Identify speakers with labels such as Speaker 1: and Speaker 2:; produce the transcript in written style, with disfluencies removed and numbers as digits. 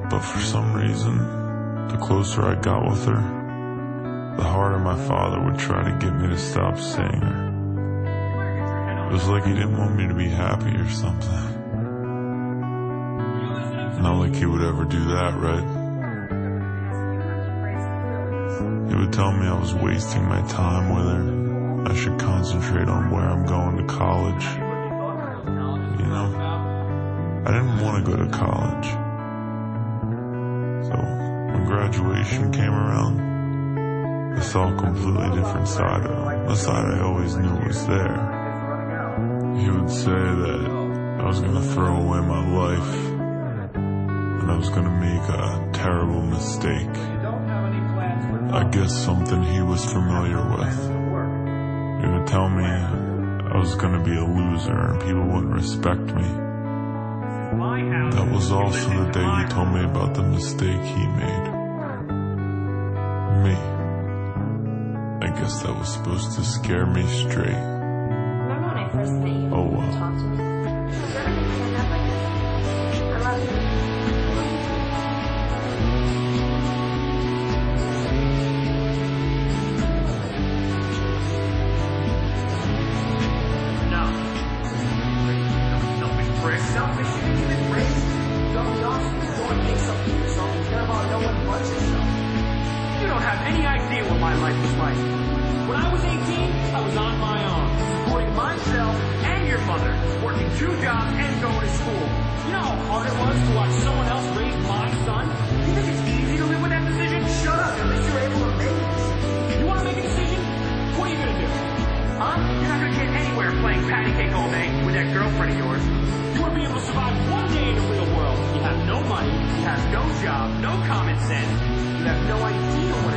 Speaker 1: But for some reason, the closer I got with her, the harder my father would try to get me to stop seeing her. It was like he didn't want me to be happy or something. Not like he would ever do that, right? He would tell me I was wasting my time with her. I should concentrate on where I'm going to college. You know, I didn't want to go to college. So when graduation came around, I saw a completely different side of him. The side I always knew was there. He would say that I was going to throw away my life and I was going to make a terrible mistake. I guess something he was familiar with. He would tell me I was going to be a loser and people wouldn't respect me. That was also the day he told me about the mistake he made. Me. I guess that was supposed to scare me straight.
Speaker 2: Remember when I first met you?
Speaker 1: Oh well.
Speaker 2: Talk to me. Is there anything stand up like this? I love you.
Speaker 3: No. Selfish prick. Selfish? You didn't even raise you. Don't go and make something of yourself and care about no one but yourself. You don't have any idea what my life was like. When I was 18, I was on my own, supporting myself and your mother, working 2 jobs and going to school. You know how hard it was to watch someone else raise my son? You think it's easy to live with that decision? Shut up, at least you're able to make a decision. You want to make a decision? What are you going to do? Huh? You're not going to get anywhere playing patty cake all day with that girlfriend of yours. You won't be able to survive one day in the real world. You have no money, you have no job, no common sense, you have no idea what